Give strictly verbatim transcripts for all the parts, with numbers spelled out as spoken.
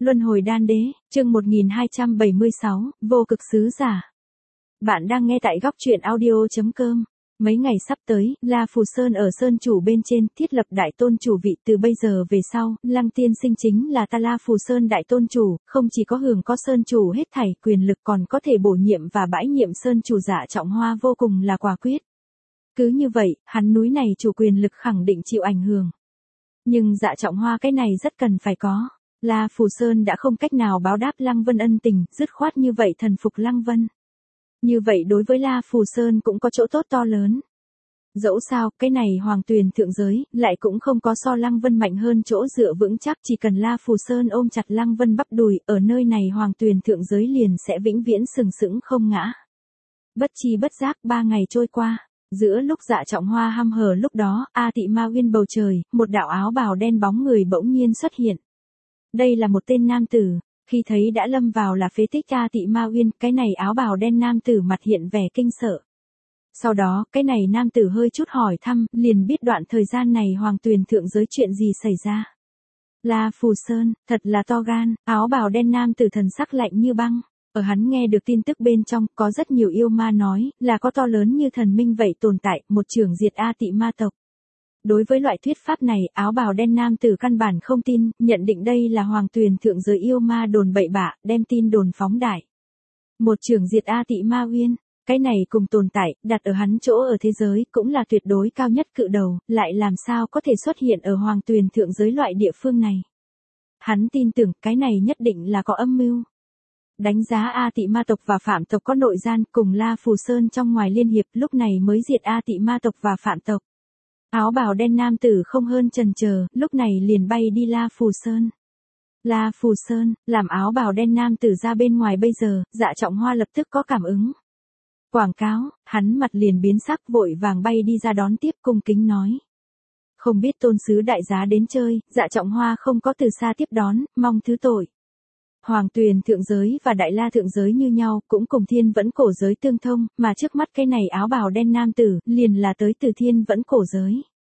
Luân hồi đan đế, chương một nghìn hai trăm bảy mươi sáu, vô cực sứ giả. Bạn đang nghe tại góc truyện audio.com. Mấy ngày sắp tới, La Phù Sơn ở Sơn Chủ bên trên thiết lập đại tôn chủ vị, từ bây giờ về sau, Lăng Tiên Sinh chính là ta La Phù Sơn đại tôn chủ, không chỉ có hưởng có Sơn Chủ hết thảy quyền lực còn có thể bổ nhiệm và bãi nhiệm Sơn Chủ Dạ Trọng Hoa vô cùng là quả quyết. Cứ như vậy, hắn núi này chủ quyền lực khẳng định chịu ảnh hưởng. Nhưng Dạ Trọng Hoa cái này rất cần phải có. La Phù Sơn đã không cách nào báo đáp Lăng Vân ân tình, dứt khoát như vậy thần phục Lăng Vân. Như vậy đối với La Phù Sơn cũng có chỗ tốt to lớn. Dẫu sao, cái này hoàng tuyền thượng giới, lại cũng không có so Lăng Vân mạnh hơn chỗ dựa vững chắc, chỉ cần La Phù Sơn ôm chặt Lăng Vân bắp đùi, ở nơi này hoàng tuyền thượng giới liền sẽ vĩnh viễn sừng sững không ngã. Bất chi bất giác ba ngày trôi qua, giữa lúc Dạ Trọng Hoa hăm hở lúc đó, A Tị Ma Uyên bầu trời, một đạo áo bào đen bóng người bỗng nhiên xuất hiện. Đây là một tên nam tử, khi thấy đã lâm vào là phế tích A Tị Ma Uyên, cái này áo bào đen nam tử mặt hiện vẻ kinh sợ. Sau đó, cái này nam tử hơi chút hỏi thăm, liền biết đoạn thời gian này hoàng tuyền thượng giới chuyện gì xảy ra. La Phù Sơn, thật là to gan, áo bào đen nam tử thần sắc lạnh như băng. Ở hắn nghe được tin tức bên trong, có rất nhiều yêu ma nói, là có to lớn như thần minh vậy tồn tại, một trưởng diệt A Tị Ma tộc. Đối với loại thuyết pháp này, áo bào đen nam tử căn bản không tin, nhận định đây là hoàng tuyền thượng giới yêu ma đồn bậy bạ, đem tin đồn phóng đại. Một trưởng diệt A Tị Ma Uyên, cái này cùng tồn tại, đặt ở hắn chỗ ở thế giới, cũng là tuyệt đối cao nhất cự đầu, lại làm sao có thể xuất hiện ở hoàng tuyền thượng giới loại địa phương này. Hắn tin tưởng cái này nhất định là có âm mưu. Đánh giá A Tị Ma tộc và Phạm tộc có nội gian, cùng La Phù Sơn trong ngoài liên hiệp, lúc này mới diệt A Tị Ma tộc và Phạm tộc. Áo bào đen nam tử không hơn chần chờ, lúc này liền bay đi La Phù Sơn. La Phù Sơn, làm áo bào đen nam tử ra bên ngoài bây giờ, Dạ Trọng Hoa lập tức có cảm ứng. Quảng cáo, hắn mặt liền biến sắc vội vàng bay đi ra đón tiếp cung kính nói. Không biết tôn sứ đại giá đến chơi, Dạ Trọng Hoa không có từ xa tiếp đón, mong thứ tội. Hoàng tuyền thượng giới và Đại La thượng giới như nhau, cũng cùng thiên vẫn cổ giới tương thông, mà trước mắt cái này áo bào đen nam tử, liền là tới từ thiên vẫn cổ giới.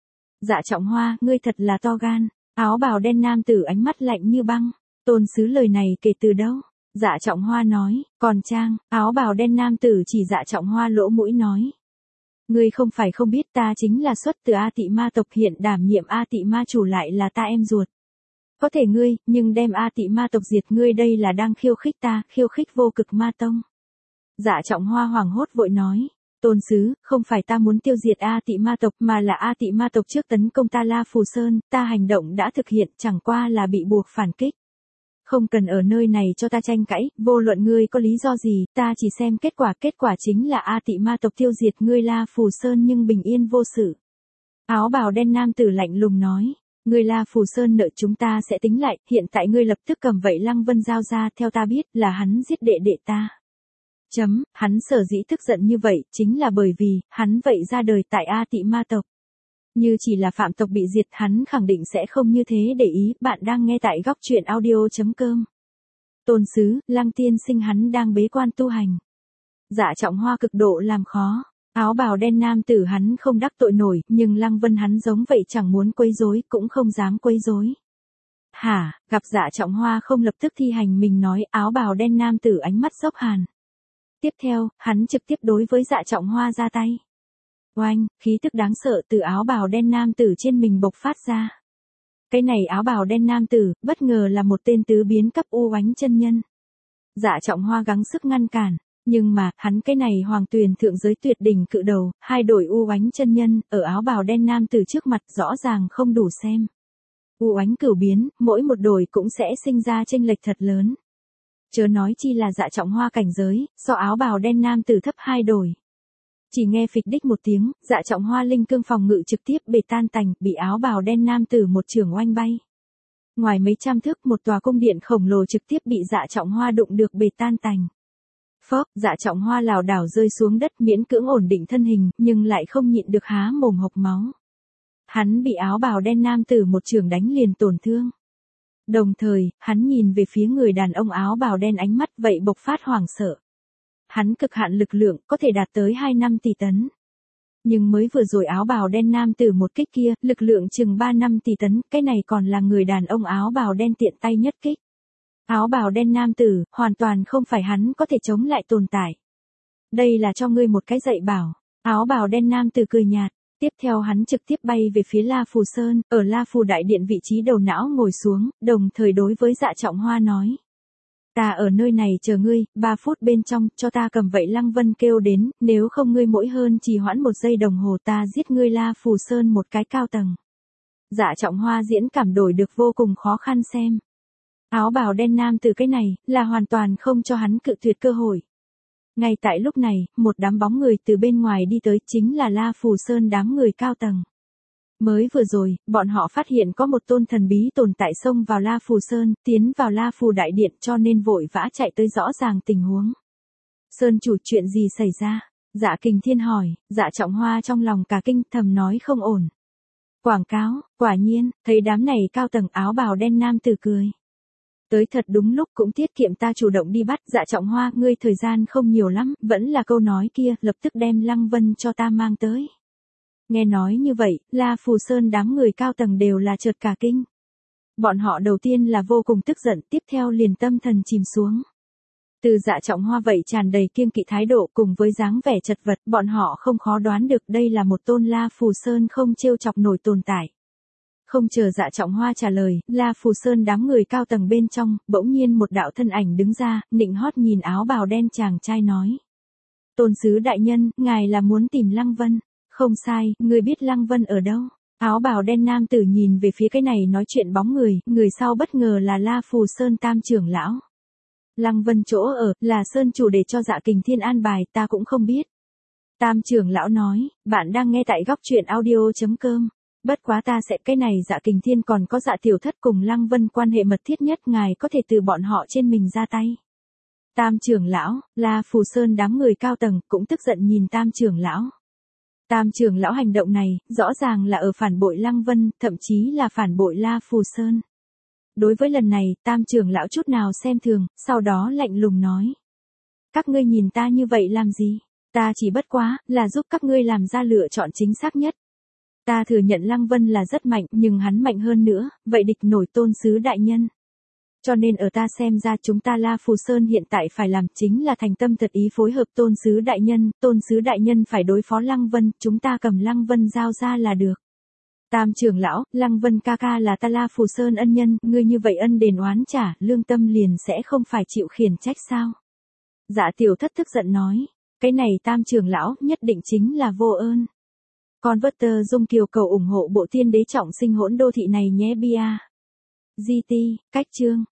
Dạ Trọng Hoa, ngươi thật là to gan, áo bào đen nam tử ánh mắt lạnh như băng, tôn sứ lời này kể từ đâu? Dạ Trọng Hoa nói, còn Trang, áo bào đen nam tử chỉ Dạ Trọng Hoa lỗ mũi nói. Ngươi không phải không biết ta chính là xuất từ A Tị Ma tộc, hiện đảm nhiệm A Tị Ma chủ lại là ta em ruột. Có thể ngươi, nhưng đem A Tị Ma tộc diệt ngươi đây là đang khiêu khích ta, khiêu khích vô cực ma tông. Dạ Trọng Hoa hoảng hốt vội nói, tôn sứ, không phải ta muốn tiêu diệt A Tị Ma tộc mà là A Tị Ma tộc trước tấn công ta La Phù Sơn, ta hành động đã thực hiện, chẳng qua là bị buộc phản kích. Không cần ở nơi này cho ta tranh cãi, vô luận ngươi có lý do gì, ta chỉ xem kết quả, kết quả chính là A Tị Ma tộc tiêu diệt ngươi La Phù Sơn nhưng bình yên vô sự. Áo bào đen nam tử lạnh lùng nói. Ngươi La Phù Sơn nợ chúng ta sẽ tính lại, hiện tại ngươi lập tức cầm vậy Lăng Vân giao ra, theo ta biết là hắn giết đệ đệ ta. Chấm, hắn sở dĩ tức giận như vậy, chính là bởi vì, hắn vậy ra đời tại A Tị Ma tộc. Như chỉ là Phạm tộc bị diệt, hắn khẳng định sẽ không như thế để ý, bạn đang nghe tại góc truyện audio.com. Tôn sứ, Lăng tiên sinh hắn đang bế quan tu hành. Dạ Trọng Hoa cực độ làm khó. Áo bào đen nam tử hắn không đắc tội nổi, nhưng Lăng Vân hắn giống vậy chẳng muốn quấy rối, cũng không dám quấy rối. Hả, gặp Dạ Trọng Hoa không lập tức thi hành mình nói, áo bào đen nam tử ánh mắt dốc hàn. Tiếp theo, hắn trực tiếp đối với Dạ Trọng Hoa ra tay. Oanh, khí tức đáng sợ từ áo bào đen nam tử trên mình bộc phát ra. Cái này áo bào đen nam tử, bất ngờ là một tên tứ biến cấp u oánh chân nhân. Dạ Trọng Hoa gắng sức ngăn cản. Nhưng mà, hắn cái này hoàng tuyền thượng giới tuyệt đỉnh cự đầu, hai đổi u oánh chân nhân, ở áo bào đen nam từ trước mặt rõ ràng không đủ xem. U oánh cửu biến, mỗi một đổi cũng sẽ sinh ra chênh lệch thật lớn. Chớ nói chi là Dạ Trọng Hoa cảnh giới, so áo bào đen nam từ thấp hai đổi. Chỉ nghe phịch đích một tiếng, Dạ Trọng Hoa linh cương phòng ngự trực tiếp bể tan tành, bị áo bào đen nam từ một trường oanh bay. Ngoài mấy trăm thước một tòa cung điện khổng lồ trực tiếp bị Dạ Trọng Hoa đụng được bể tan tành. Phốc, Dạ Trọng Hoa lảo đảo rơi xuống đất miễn cưỡng ổn định thân hình, nhưng lại không nhịn được há mồm hộc máu. Hắn bị áo bào đen nam tử một trường đánh liền tổn thương. Đồng thời, hắn nhìn về phía người đàn ông áo bào đen ánh mắt vậy bộc phát hoảng sợ. Hắn cực hạn lực lượng có thể đạt tới hai năm tỷ tấn. Nhưng mới vừa rồi áo bào đen nam tử một kích kia, lực lượng chừng ba năm tỷ tấn, cái này còn là người đàn ông áo bào đen tiện tay nhất kích. Áo bào đen nam tử, hoàn toàn không phải hắn có thể chống lại tồn tại. Đây là cho ngươi một cái dạy bảo. Áo bào đen nam tử cười nhạt. Tiếp theo hắn trực tiếp bay về phía La Phù Sơn, ở La Phù đại điện vị trí đầu não ngồi xuống, đồng thời đối với Dạ Trọng Hoa nói. Ta ở nơi này chờ ngươi, ba phút bên trong, cho ta cầm vậy Lăng Vân kêu đến, nếu không ngươi mỗi hơn trì hoãn một giây đồng hồ ta giết ngươi La Phù Sơn một cái cao tầng. Dạ Trọng Hoa diễn cảm đổi được vô cùng khó khăn xem. Áo bào đen nam từ cái này, là hoàn toàn không cho hắn cự tuyệt cơ hội. Ngay tại lúc này, một đám bóng người từ bên ngoài đi tới chính là La Phù Sơn đám người cao tầng. Mới vừa rồi, bọn họ phát hiện có một tôn thần bí tồn tại xông vào La Phù Sơn, tiến vào La Phù đại điện cho nên vội vã chạy tới rõ ràng tình huống. Sơn chủ chuyện gì xảy ra? Dạ Kình Thiên hỏi, Dạ Trọng Hoa trong lòng cả kinh thầm nói không ổn. Quảng cáo, quả nhiên, thấy đám này cao tầng áo bào đen nam tử cười. Tới thật đúng lúc cũng tiết kiệm ta chủ động đi bắt. Dạ Trọng Hoa, ngươi thời gian không nhiều lắm, vẫn là câu nói kia, lập tức đem Lăng Vân cho ta mang tới. Nghe nói như vậy, La Phù Sơn đám người cao tầng đều là chợt cả kinh. Bọn họ đầu tiên là vô cùng tức giận, tiếp theo liền tâm thần chìm xuống. Từ Dạ Trọng Hoa vậy tràn đầy kiêng kỵ thái độ cùng với dáng vẻ chật vật, bọn họ không khó đoán được đây là một tôn La Phù Sơn không trêu chọc nổi tồn tại. Không chờ Dạ Trọng Hoa trả lời, La Phù Sơn đám người cao tầng bên trong, bỗng nhiên một đạo thân ảnh đứng ra, nịnh hót nhìn áo bào đen chàng trai nói. Tôn sứ đại nhân, ngài là muốn tìm Lăng Vân. Không sai, người biết Lăng Vân ở đâu? Áo bào đen nam tử nhìn về phía cái này nói chuyện bóng người, người sau bất ngờ là La Phù Sơn tam trưởng lão. Lăng Vân chỗ ở, là Sơn chủ để cho Dạ Kình Thiên an bài, ta cũng không biết. Tam trưởng lão nói, bạn đang nghe tại góc truyện audio chấm com. Bất quá ta sẽ cái này Dạ Kình Thiên còn có Dạ Tiểu Thất cùng Lăng Vân quan hệ mật thiết nhất, ngài có thể từ bọn họ trên mình ra tay. Tam trưởng lão, La Phù Sơn đám người cao tầng cũng tức giận nhìn tam trưởng lão. Tam trưởng lão hành động này, rõ ràng là ở phản bội Lăng Vân, thậm chí là phản bội La Phù Sơn. Đối với lần này, tam trưởng lão chút nào xem thường, sau đó lạnh lùng nói. Các ngươi nhìn ta như vậy làm gì? Ta chỉ bất quá, là giúp các ngươi làm ra lựa chọn chính xác nhất. Ta thừa nhận Lăng Vân là rất mạnh, nhưng hắn mạnh hơn nữa, vậy địch nổi tôn sứ đại nhân. Cho nên ở ta xem ra chúng ta La Phù Sơn hiện tại phải làm chính là thành tâm thật ý phối hợp tôn sứ đại nhân, tôn sứ đại nhân phải đối phó Lăng Vân, chúng ta cầm Lăng Vân giao ra là được. Tam trưởng lão, Lăng Vân ca ca là ta La Phù Sơn ân nhân, ngươi như vậy ân đền oán trả, lương tâm liền sẽ không phải chịu khiển trách sao? Dạ Tiểu Thất tức giận nói, cái này tam trưởng lão nhất định chính là vô ơn. Converter Dung Kiều cầu ủng hộ bộ tiên đế trọng sinh hỗn đô thị này nhé bia. giê tê, cách chương.